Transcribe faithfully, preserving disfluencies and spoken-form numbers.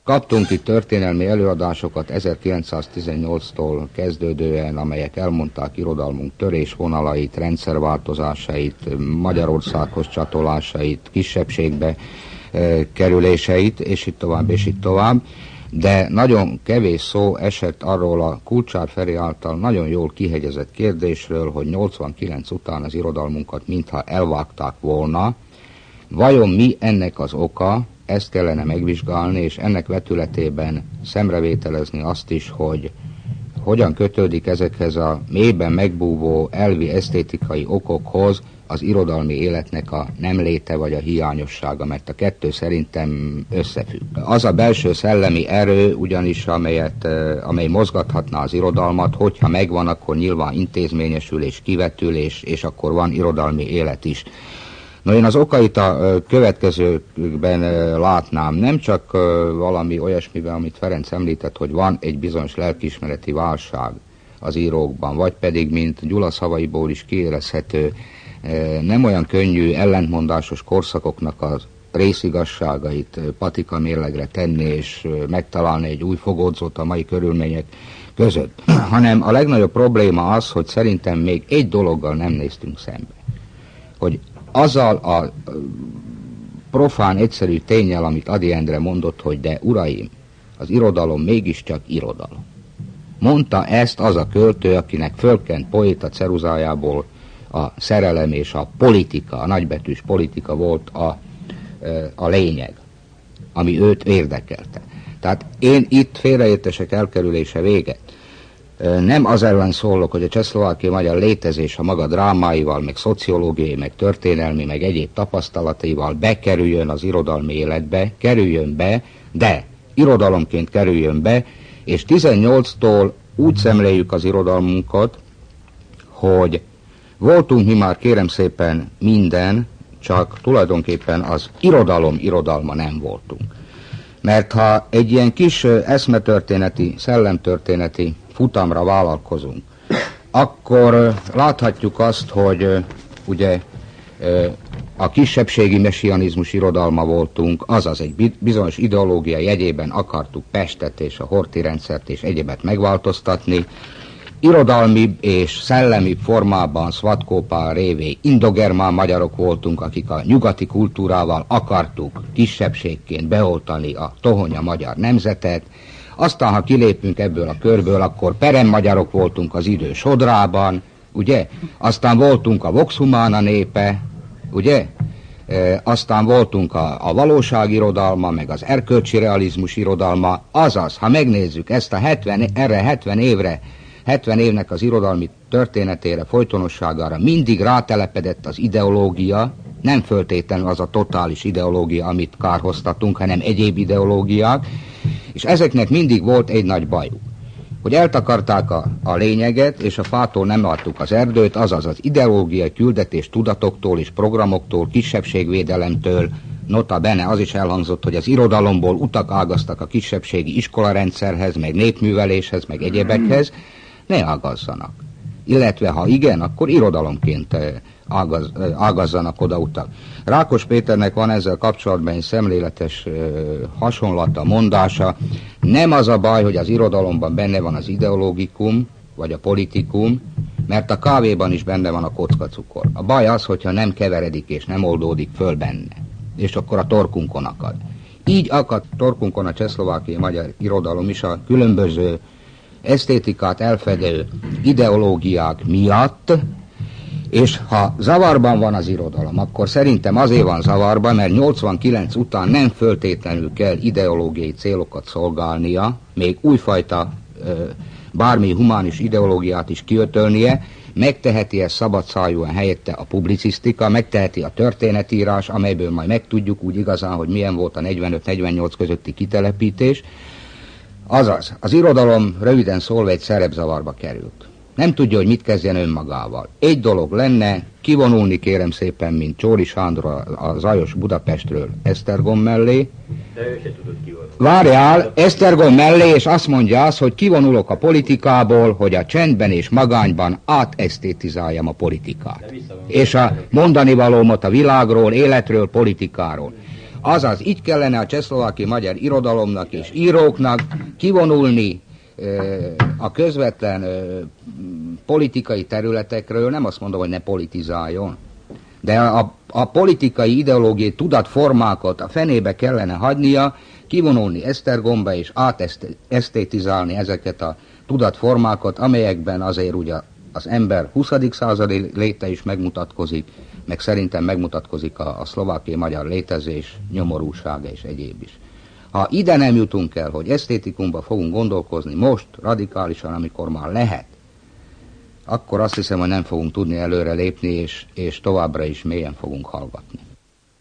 Kaptunk itt történelmi előadásokat ezerkilencszáztizennyolctól kezdődően, amelyek elmondták irodalmunk törésvonalait, rendszerváltozásait, Magyarországhoz csatolásait, kisebbségbe e, kerüléseit, és itt tovább, és itt tovább. De nagyon kevés szó esett arról a Kulcsár Feri által nagyon jól kihegyezett kérdésről, hogy nyolcvankilenc után az irodalmunkat mintha elvágták volna. Vajon mi ennek az oka? Ezt kellene megvizsgálni, és ennek vetületében szemrevételezni azt is, hogy hogyan kötődik ezekhez a mélyben megbúvó elvi esztétikai okokhoz az irodalmi életnek a nem léte vagy a hiányossága, mert a kettő szerintem összefügg. Az a belső szellemi erő ugyanis, amelyet, amely mozgathatná az irodalmat, hogyha megvan, akkor nyilván intézményesül és kivetül, és, és akkor van irodalmi élet is. No, én az okait a következőkben látnám, nem csak valami olyasmiben, amit Ferenc említett, hogy van egy bizonyos lelkiismereti válság az írókban, vagy pedig, mint Gyula szavaiból is kiérezhető, nem olyan könnyű, ellentmondásos korszakoknak az részigazságait patika mérlegre tenni, és megtalálni egy új fogódzót a mai körülmények között, hanem a legnagyobb probléma az, hogy szerintem még egy dologgal nem néztünk szembe, hogy azzal a profán, egyszerű ténnyel, amit Ady Endre mondott, hogy de uraim, az irodalom mégiscsak irodalom. Mondta ezt az a költő, akinek fölkent poéta ceruzájából a szerelem és a politika, a nagybetűs politika volt a, a lényeg, ami őt érdekelte. Tehát én itt félreértések elkerülése véget. Nem az ellen szólok, hogy a csehszlovákiai magyar létezés a maga drámáival, meg szociológiai, meg történelmi, meg egyéb tapasztalataival bekerüljön az irodalmi életbe, kerüljön be, de irodalomként kerüljön be, és tizennyolctól úgy szemléljük az irodalmunkat, hogy voltunk mi már kérem szépen minden, csak tulajdonképpen az irodalom irodalma nem voltunk. Mert ha egy ilyen kis eszmetörténeti, szellemtörténeti futamra vállalkozunk, akkor láthatjuk azt, hogy ugye a kisebbségi messianizmus irodalma voltunk, azaz egy bizonyos ideológia jegyében akartuk Pestet és a Horthy rendszert és egyebet megváltoztatni. Irodalmi és szellemi formában Szvatkópál révé indogermán magyarok voltunk, akik a nyugati kultúrával akartuk kisebbségként beoltani a tohonya magyar nemzetet. Aztán, ha kilépünk ebből a körből, akkor peremmagyarok voltunk az idő sodrában, ugye? Aztán voltunk a Vox Humana népe, ugye? E, aztán voltunk a, a valóságirodalma, meg az erkölcsi realizmus irodalma. Azaz, ha megnézzük ezt a hetven, erre hetven évre, hetven évnek az irodalmi történetére, folytonosságára mindig rátelepedett az ideológia, nem föltétlenül az a totális ideológia, amit kárhoztatunk, hanem egyéb ideológiák, és ezeknek mindig volt egy nagy bajuk, hogy eltakarták a, a lényeget, és a fától nem láttuk az erdőt, azaz az ideológiai küldetés tudatoktól és programoktól, kisebbségvédelemtől, nota bene az is elhangzott, hogy az irodalomból utak ágaztak a kisebbségi iskolarendszerhez, meg népműveléshez, meg egyebekhez, ne ágazzanak. Illetve ha igen, akkor irodalomként ágaz, ágazzanak oda utak. Rákos Péternek van ezzel kapcsolatban egy szemléletes hasonlata, mondása. Nem az a baj, hogy az irodalomban benne van az ideológikum, vagy a politikum, mert a kávéban is benne van a kockacukor. A baj az, hogyha nem keveredik és nem oldódik föl benne, és akkor a torkunkon akad. Így akadt torkunkon a csehszlovákiai magyar irodalom is a különböző esztétikát elfedő ideológiák miatt, és ha zavarban van az irodalom, akkor szerintem azért van zavarban, mert nyolcvankilenc után nem föltétlenül kell ideológiai célokat szolgálnia, még újfajta bármi humánis ideológiát is kiötölnie, megteheti ezt szabadszájúan helyette a publicisztika, megteheti a történetírás, amelyből majd megtudjuk úgy igazán, hogy milyen volt a negyvenöt negyvennyolc közötti kitelepítés. Azaz, az irodalom röviden szólva egy szerepzavarba került. Nem tudja, hogy mit kezdjen önmagával. Egy dolog lenne, kivonulni kérem szépen, mint Csóri Sándor a Zajos Budapestről Esztergom mellé. De ő se tudott kivonulni. Várjál, Esztergom mellé, és azt mondja azt, hogy kivonulok a politikából, hogy a csendben és magányban átesztétizáljam a politikát. És a mondani valómat a világról, életről, politikáról. Azaz, így kellene a csehszlovákiai magyar irodalomnak és íróknak kivonulni a közvetlen politikai területekről, nem azt mondom, hogy ne politizáljon, de a, a politikai ideológiai tudatformákat a fenébe kellene hagynia, kivonulni Esztergomba és átesztétizálni ezeket a tudatformákat, amelyekben azért ugye az ember huszadik századi léte is megmutatkozik, meg szerintem megmutatkozik a, a szlovákiai magyar létezés, nyomorúsága és egyéb is. Ha ide nem jutunk el, hogy esztétikumba fogunk gondolkozni most, radikálisan, amikor már lehet, akkor azt hiszem, hogy nem fogunk tudni előre lépni, és, és továbbra is mélyen fogunk hallgatni.